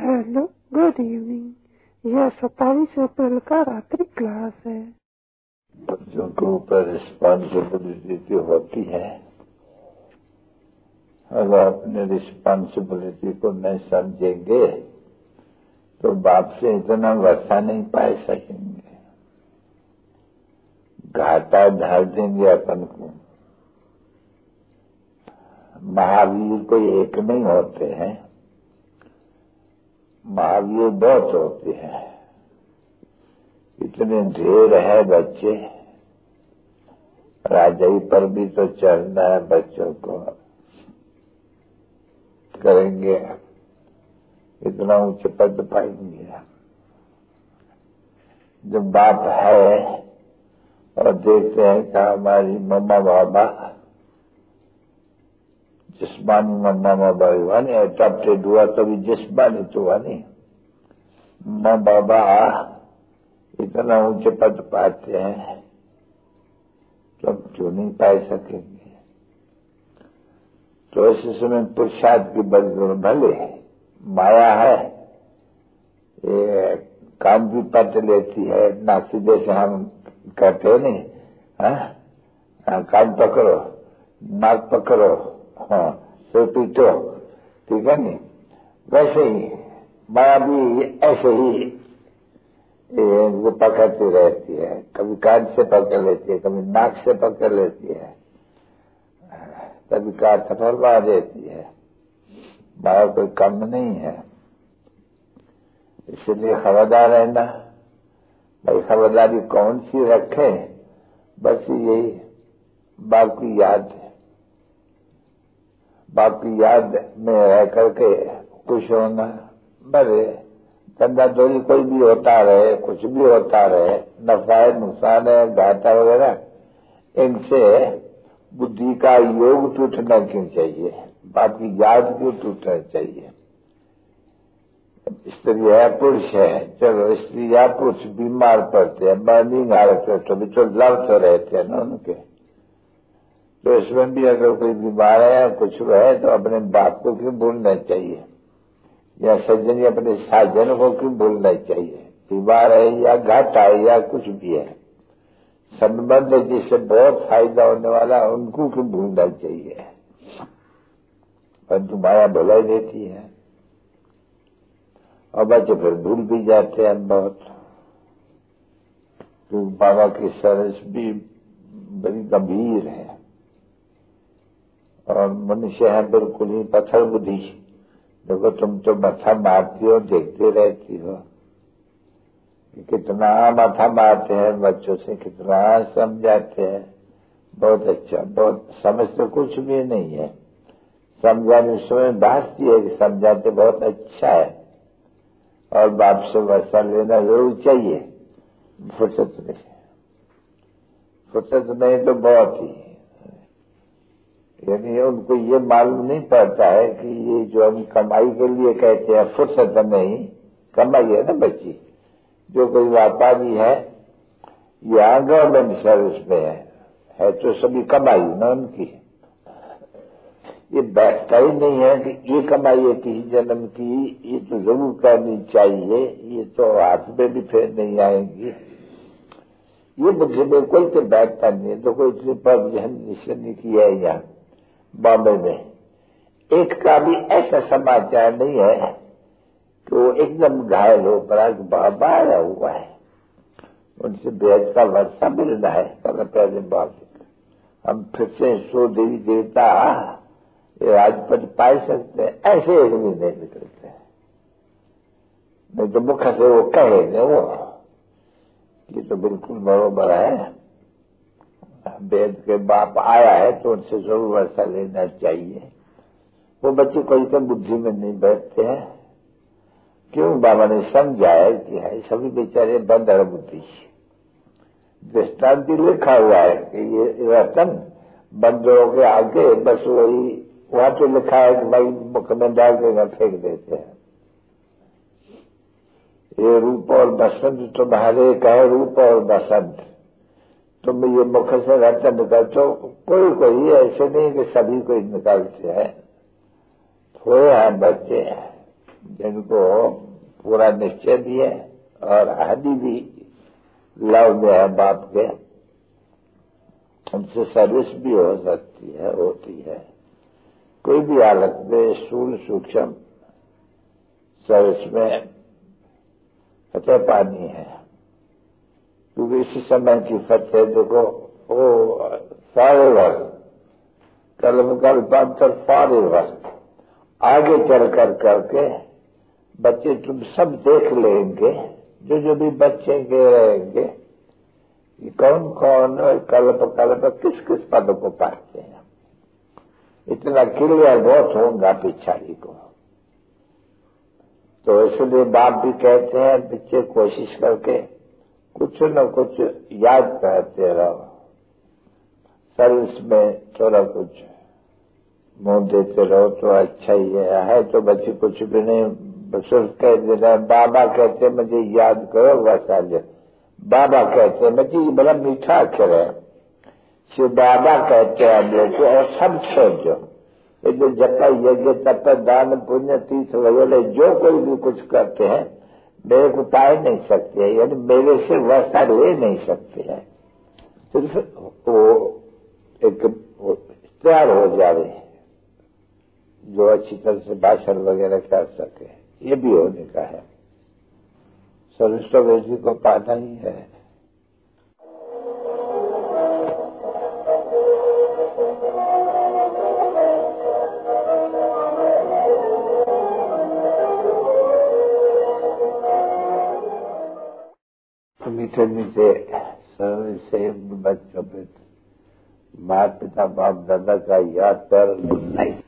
Hello, good evening. यह 27 अप्रैल का रात्रि क्लास है। बच्चों के ऊपर रिस्पॉन्सिबिलिटी होती है। अगर अपने रिस्पॉन्सिबिलिटी को नहीं समझेंगे तो बाप से इतना वर्षा नहीं पा सकेंगे, घाटा ढाल देंगे अपन को। महावीर कोई एक नहीं होते हैं, महावीर बहुत होते हैं। इतने ढेर है बच्चे, राजाई पर भी तो चढ़ना है, बच्चों को करेंगे इतना ऊंचे पद पाएंगे। जब बाप है और देखते हैं कि हमारी मम्मा बाबा जिस्मानी मम्मा बाबा हुआ नहीं, एडॉप्टेड हुआ तो भी जिस्मानी तो हुआ नहीं। माँ बाबा इतना ऊंचे पद पाते हैं तो हम क्यों नहीं पा सकेंगे। तो ऐसे समय पुरुषार्थ की बदल भले माया है, ये कान भी पट लेती है, ना सीधे से हम कहते नहीं, कान पकड़ो, नाक पकड़ो, हाँ सिर पीटो, ठीक है नहीं। वैसे ही माया भी ऐसे ही वो पकड़ती रहती है, कभी कान से पकड़ लेती है, कभी नाक से पकड़ लेती है, कभी कान थपड़वा देती है। माया कोई कम नहीं है, इसलिए खबरदार रहना। भाई खबरदारी कौन सी रखे, बस यही बाप की याद है। बाप की याद में रह करके खुश होना। बड़े धंधा दौरी कोई भी होता रहे, कुछ भी होता रहे, नफा है, नुकसान है, घाटा वगैरह, इनसे बुद्धि का योग टूटना क्यों चाहिए, बाप की याद क्यों टूटना चाहिए। स्त्री है पुरुष है, चलो स्त्री या पुरुष बीमार पड़ते हैं, बर्निंग हालत में तो भी तो लव तो रहते हैं ना उनके। तो इसमें भी अगर कोई बीमार है या कुछ है तो अपने बाप को क्यों भूलना चाहिए, या सज्जन अपने साजन को क्यों भूलना चाहिए। बीमार है या घाटा है या कुछ भी है, संबंध जिससे बहुत फायदा होने वाला उनको क्यों भूलना चाहिए। परंतु माया भुलाई देती है और बच्चे फिर भूल भी जाते हैं बहुत। तो बाबा की सरस भी बड़ी गंभीर है और मनुष्य है बिल्कुल ही पत्थर बुद्धि। देखो तुम तो माथा मारती हो, देखते रहती हो कि कितना माथा मारते हैं बच्चों से, कितना समझाते हैं। बहुत अच्छा, बहुत समझ तो कुछ भी नहीं है, समझाने समय भासती है कि समझाते बहुत अच्छा है। और बाप से वर्षा लेना जरूर चाहिए, फुर्सत नहीं तो बहुत ही, यानी उनको ये मालूम नहीं पड़ता है कि ये जो हम कमाई के लिए कहते हैं, फुर्सत नहीं, कमाई है ना बच्ची। जो कोई व्यापारी है या गवर्नमेंट सर्विस में है तो सभी कमाई ना उनकी। ये बैठता ही नहीं है कि ये कमाई है किसी जन्म की, ये तो जरूर करनी चाहिए, ये तो हाथ में भी फिर नहीं आएंगी। ये मुझे बिल्कुल के बैठता नहीं है। तो कोई इतनी पर निश्चय नहीं किया है यहाँ बॉम्बे में, एक का भी ऐसा समाचार नहीं है कि वो एकदम घायल हो पड़ा, बाबा आया हुआ है, उनसे बेहद का वर्षा मिलना है। पहले बाप हम फिर से सो देवी देवता राजपद पाई सकते हैं, ऐसे एक भी नहीं निकलते हैं। नहीं तो मुख से वो कहेंगे वो ये तो बिल्कुल बरोबर है, वेद के बाप आया है तो उनसे जरूर वर्षा लेना चाहिए। वो बच्चे कोई तो बुद्धि में नहीं बैठते हैं। क्यों बाबा ने समझाया कि है सभी बेचारे बंदर बुद्धि। दृष्टांति लिखा हुआ है कि ये रतन बंदरों के आगे, बस वही वहां तो लिखा है कि भाई मुख में डाल के फेंक देते हैं। ये रूप और बसंत तुम्हारे कहे, रूप और बसंत तुम ये मुख से रतन निकालते हो। कोई ऐसे नहीं कि सभी को निकालते हैं, थोड़े हैं बच्चे جن کو پورا نشچے بھی ہے اور ہڈی بھی لو میں ہے باپ کے، ان سے سروس بھی ہو سکتی ہے، ہوتی ہے کوئی بھی حالت میں سول سوکشم سروس میں فتح پانی ہے، کیونکہ اسی سمے کی فتح دیکھو وہ سارے وقت کلپانتر سارے وقت آگے چل کر کے بچے تم سب دیکھ لیں گے، جو بھی بچے کے رہیں گے کہ کون کون کلپ کس کس پد کو پاتے ہیں، اتنا کلیئر بہت ہوگا پچھاڑی کو۔ تو اس لیے باپ بھی کہتے ہیں بچے کوشش کر کے کچھ نہ کچھ یاد کرتے رہو، سروس میں تھوڑا کچھ منہ دیتے رہو تو اچھا ہی ہے تو بچے کچھ بھی نہیں، صرف کہہ دینا بابا کہتے مجھے یاد کرو بس آ جائے، بابا کہتے مجھے یہ بڑا میٹھا اکھر ہے، شیو بابا کہتے ہیں ہم لوگ کو، اور سب چھوڑ جو یہ جو جپا یج تپ دان پنیہ تیرتھ وغیرہ جو کوئی بھی کچھ کرتے ہیں میرے کو پائے نہیں سکتے، یعنی میرے سے ویسا لے نہیں سکتے ہیں، صرف وہ ایک تیار ہو جاوے جو اچھی طرح سے بھاشن وغیرہ کر سکے، یہ بھی ہونے کا ہے، سرشٹھ ویسی کو پانا ہی ہے۔ میٹھے میٹھے سروس سے بچوں پہ ماں پتا باپ دادا کا یاد کر گڈ نائٹ۔